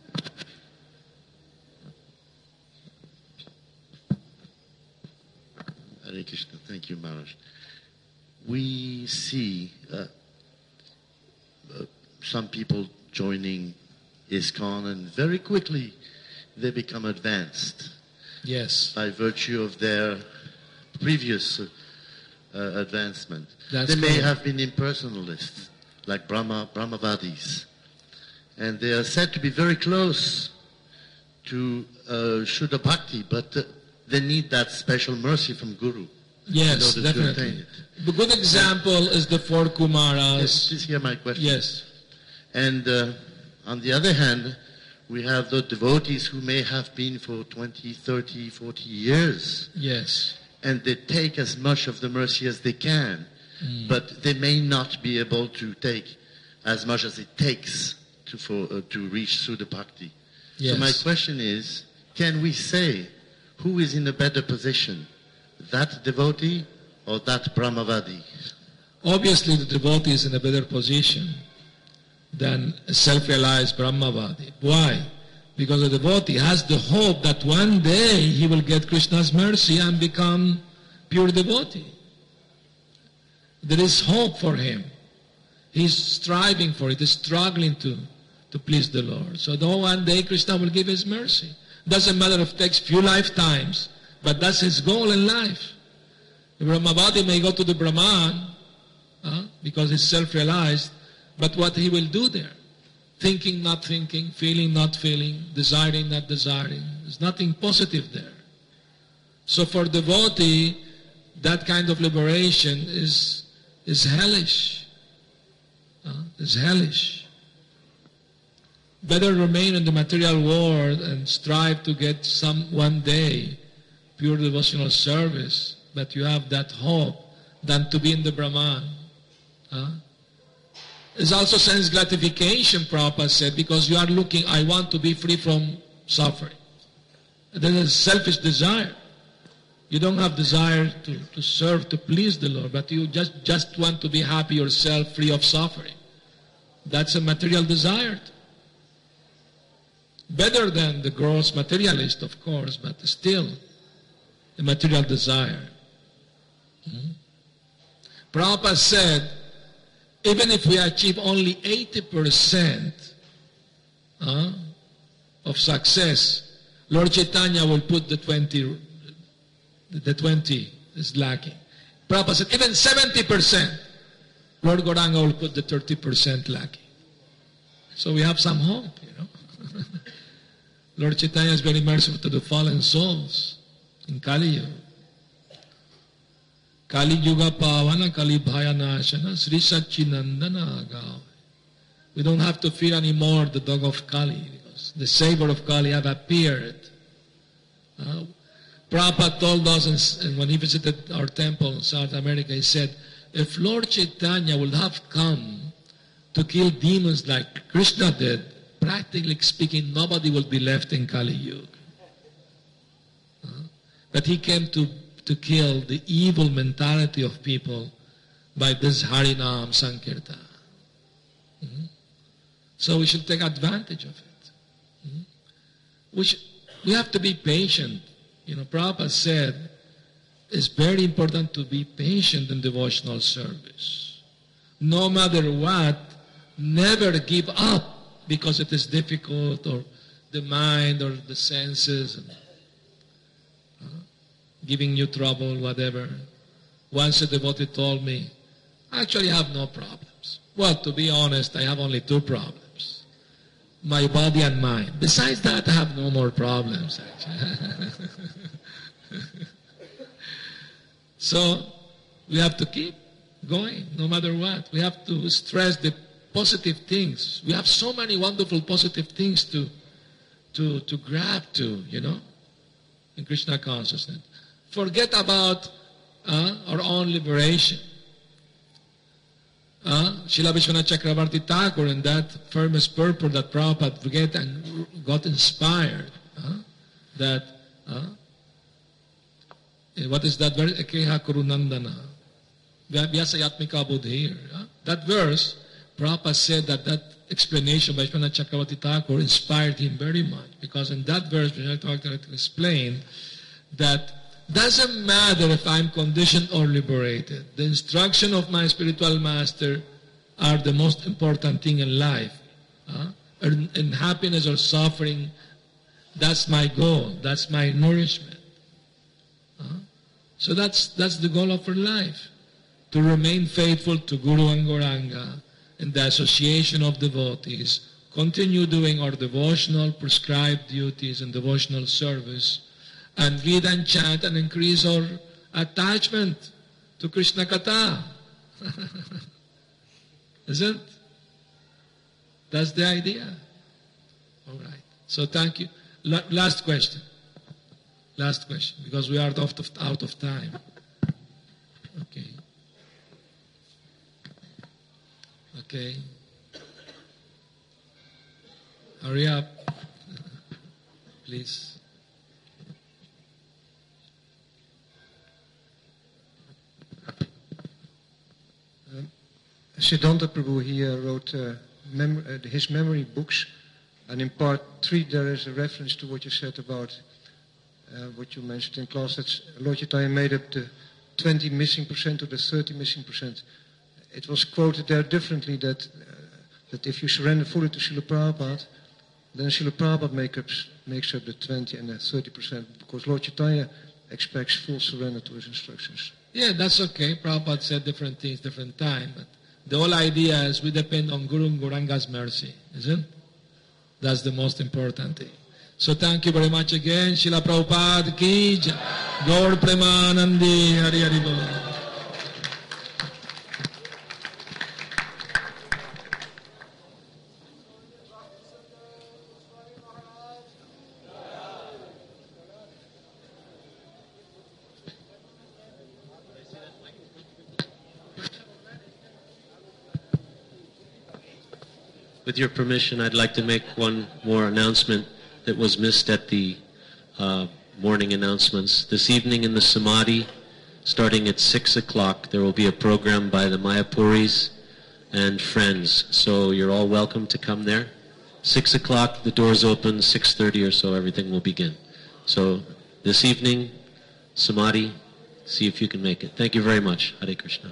Hare Krishna. Thank you, Maharaj. We see some people joining ISKCON, and very quickly they become advanced. Yes. By virtue of their previous advancement. That's they may correct. have been impersonalists, like Brahmavadis. And they are said to be very close to Shuddha Bhakti, but they need that special mercy from Guru. Yes, in order to attain definitely. it. The good example is the four Kumaras. Yes, please hear my question. Yes. And on the other hand, we have the devotees who may have been for 20, 30, 40 years. Yes. And they take as much of the mercy as they can, but they may not be able to take as much as it takes to reach Shuddha Bhakti. Yes. So my question is, can we say who is in a better position, that devotee or that Brahmavadi? Obviously, the devotee is in a better position than a self-realized Brahmavadi. Why? Because the devotee has the hope that one day he will get Krishna's mercy and become pure devotee. There is hope for him. He's striving for it, he's struggling to please the Lord. So though one day Krishna will give his mercy. Doesn't matter if it takes few lifetimes, but that's his goal in life. The Brahmavadi may go to the Brahman because he's self-realized, but what he will do there? Thinking, not thinking, feeling, not feeling, desiring, not desiring. There's nothing positive there. So for devotee, that kind of liberation is hellish. Is hellish. Better remain in the material world and strive to get one day pure devotional service, that you have that hope, than to be in the Brahman. It's also sense gratification, Prabhupada said, because you are looking, I want to be free from suffering. That is selfish desire. You don't have desire to serve, to please the Lord, but you just want to be happy yourself, free of suffering. That's a material desire. Better than the gross materialist, of course, but still a material desire. Prabhupada said, even if we achieve only 80% of success, Lord Chaitanya will put the 20 is lacking. Prabhupada said, even 70%, Lord Gauranga will put the 30% lacking. So we have some hope, Lord Chaitanya is very merciful to the fallen souls in Kali Yuga. Kali Yuga Pavana Kali Bhaya Nashana Sri Satchinandana Agava. We don't have to fear anymore the dog of Kali, because the savior of Kali have appeared. Prabhupada told us, and when he visited our temple in South America, he said, if Lord Chaitanya would have come to kill demons like Krishna did, practically speaking, nobody will be left in Kali Yuga. But he came to kill the evil mentality of people by this Harinam Sankirtan. So we should take advantage of it. We have to be patient. Prabhupada said, it's very important to be patient in devotional service. No matter what, never give up because it is difficult or the mind or the senses giving you trouble, whatever. Once a devotee told me, I actually have no problems. Well, to be honest, I have only two problems. My body and mind. Besides that, I have no more problems, actually. So, we have to keep going, no matter what. We have to stress the positive things. We have so many wonderful positive things to grab to, in Krishna consciousness. Forget about our own liberation. Srila Vishwanath Chakravarti Thakur, in that famous purport that Prabhupada forget and got inspired, that what is that verse? Ekeha Kurunandana. Vyasayatmika Buddhir. That verse, Prabhupada said that explanation by Vishwanath Chakravarti Thakur inspired him very much, because in that verse, Vishwanath Thakur explained that doesn't matter if I'm conditioned or liberated. The instruction of my spiritual master are the most important thing in life. In happiness or suffering, that's my goal. That's my nourishment. So that's the goal of our life. To remain faithful to Guru and Gauranga in the association of devotees, continue doing our devotional prescribed duties and devotional service, and read and chant and increase our attachment to Krishna Katha. Isn't? That's the idea. All right. So thank you. Last question. Last question, because we are out of time. Okay. Okay. Hurry up. Please. Siddhanta Prabhu here wrote his memory books, and in part 3 there is a reference to what you said about what you mentioned in class, that Lord Chaitanya made up the 20 missing percent or the 30 missing percent. It was quoted there differently that if you surrender fully to Srila Prabhupada, then Srila Prabhupada makes up the 20 and the 30%, because Lord Chaitanya expects full surrender to his instructions. Yeah, that's okay. Prabhupada said different things, different time, but the whole idea is we depend on Guru and Gauranga's mercy, isn't it? That's the most important thing. So thank you very much again. Srila Prabhupada ki jai. Gaur Premanandi Hari Hari Bol. With your permission, I'd like to make one more announcement that was missed at the morning announcements. This evening in the Samadhi, starting at 6 o'clock, there will be a program by the Mayapuris and friends. So you're all welcome to come there. 6 o'clock, the doors open, 6:30 or so, everything will begin. So this evening, Samadhi, see if you can make it. Thank you very much. Hare Krishna.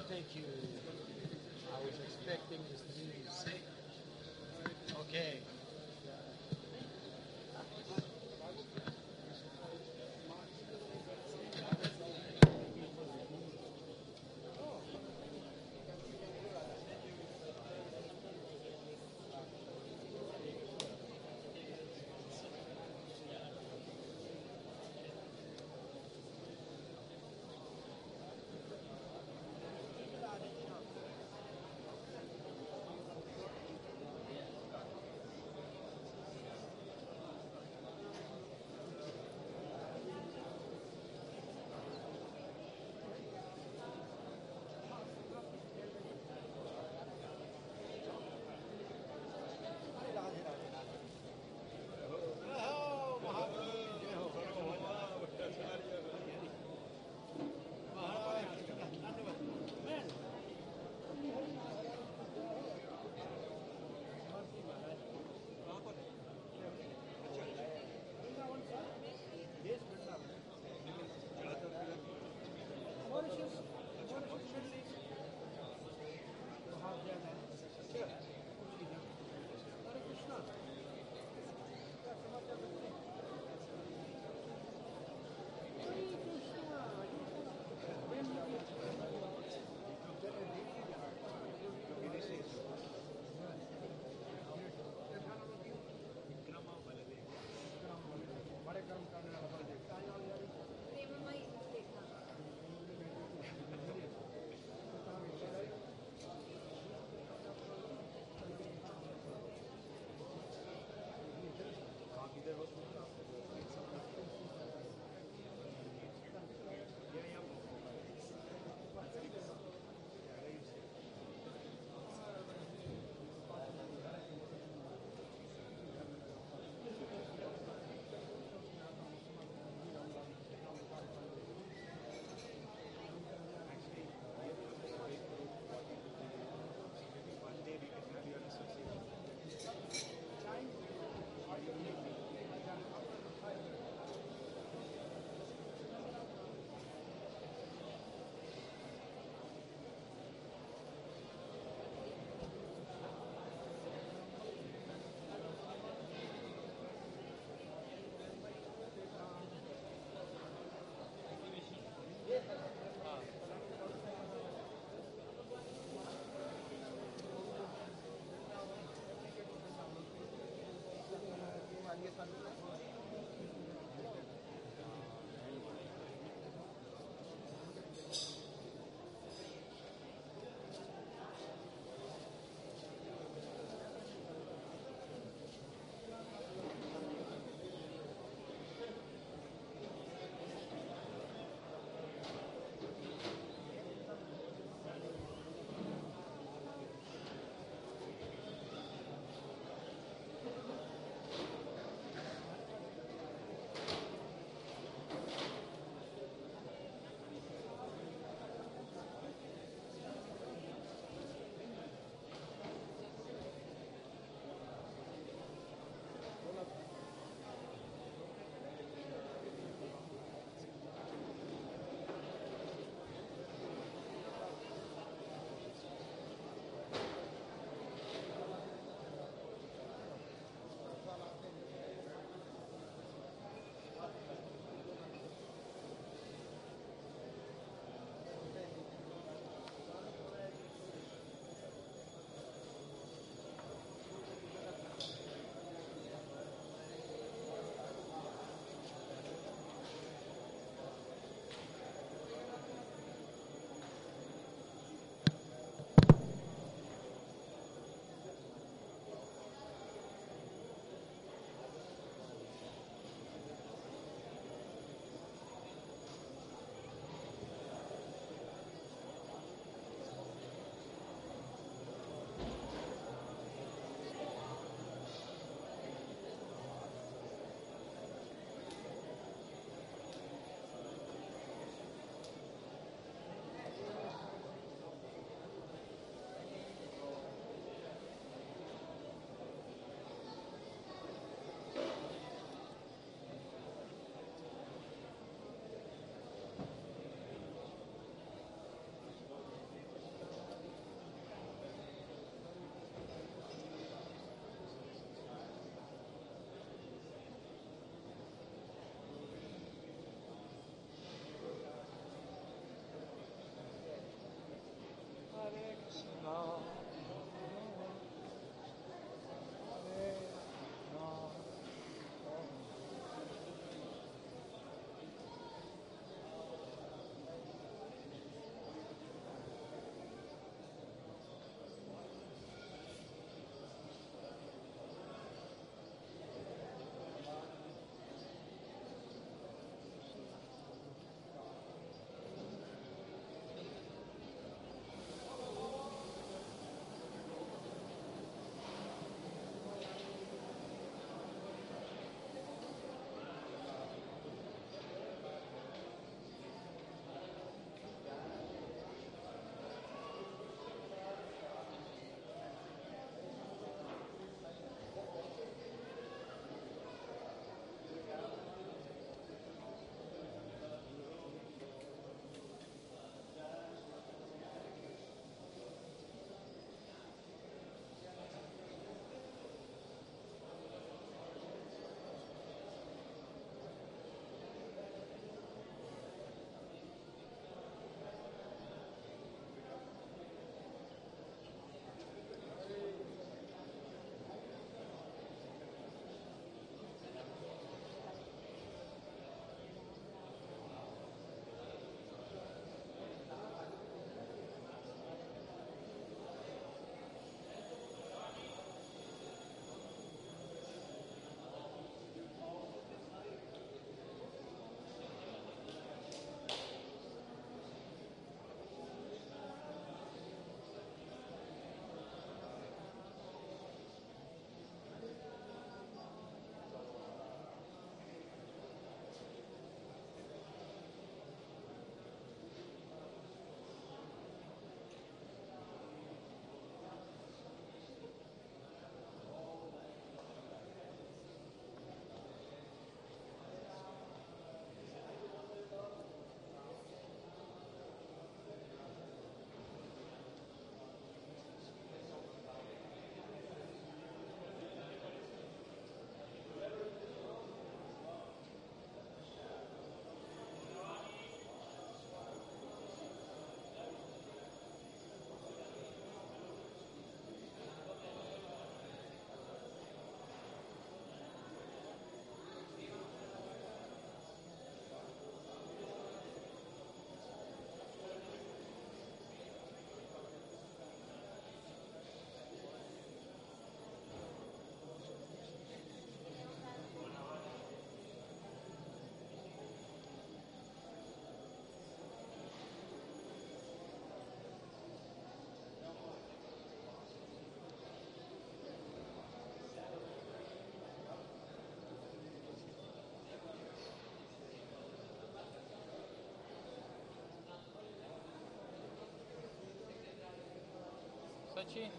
Arrivederci.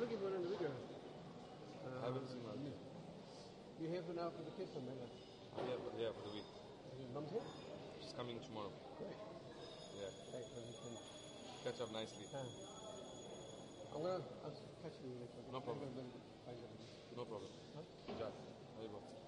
looking for another video. I haven't seen that. You have now for the kids or maybe? Yeah, for the week. Your mom's here? She's coming tomorrow. Great. Yeah, Great. Well, you can, catch up nicely. I'll catch you later. No problem. Bye. No problem. Huh? Jack, how you go?